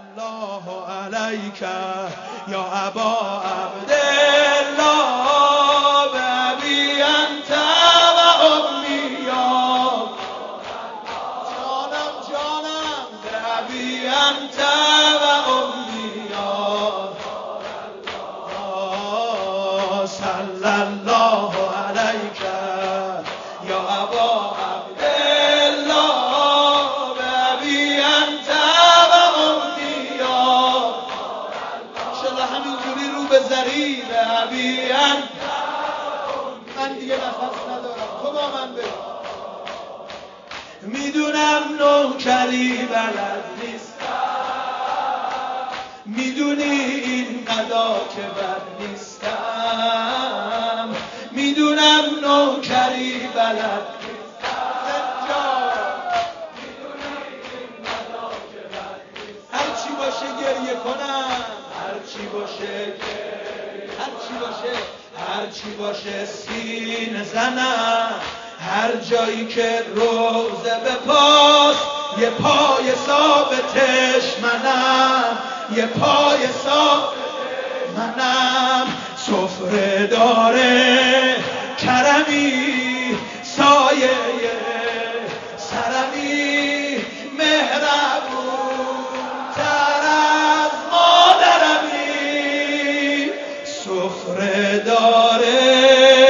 الله علیک یا ابا عبدالله بابی انت و امی یا جانم بابی انت و امی یا صلی الله علیک یا ابا من دیگه نفس ندارم، تو با من بگو. میدونم نوکری بلد نیستم، میدونی این قضا که بد نیستم، میدونم نوکری بلد نیستم، هرچی باشه گریه کنم، هرچی باشه سینه زنم، هر جایی که روزه به پاس یه پای ثابتش منم، یه پای ثابتش منم. سفره داره کرمی سایه سرمی، مهربون تر از مادرمی. سفره داره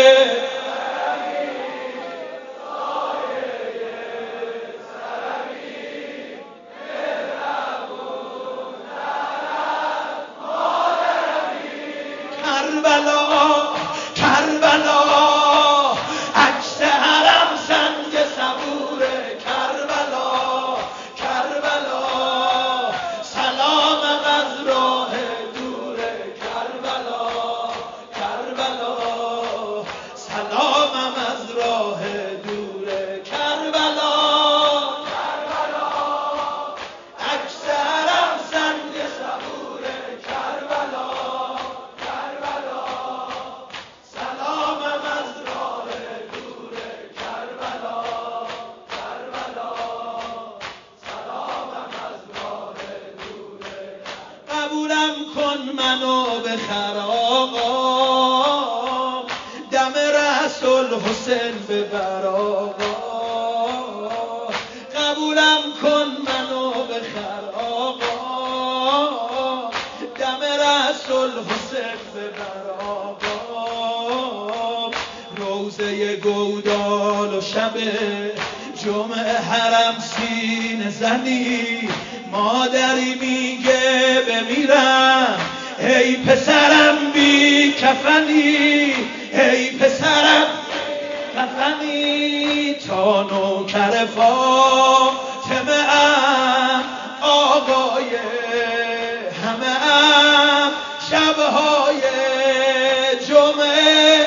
کربلا عکس حرم سنگ صبوره. کربلا سلامم از راه دوره. کربلا سلامم از راه دوره. کربلا عکس حرم سنگ صبوره. کربلا قبولم کن منو بخر آقا، دم رسول حسین ببر آقا. قبولم کن منو بخر آقا، دم رسول حسین ببر آقا. روزه گودال و شب جمعه حرم سینه زنی، مادری میگه بمیرم ای پسرم بی کفنی، ای پسرم کفنی. تا نوکر فاطمه ام آقای همه ام، شبهای جمعه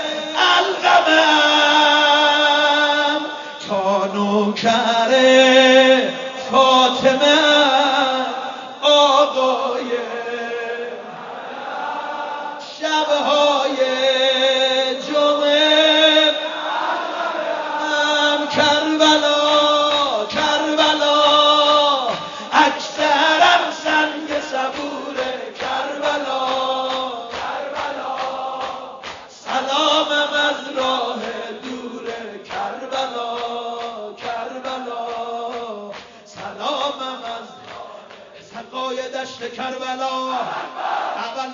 القمم. تا نوکر فاطمه آقای شبهای جمعه کربلا عکس حرم سنگ صبوره. کربلا سلامم از راه دوره. کربلا سلامم از سقای دشت کربلا. اول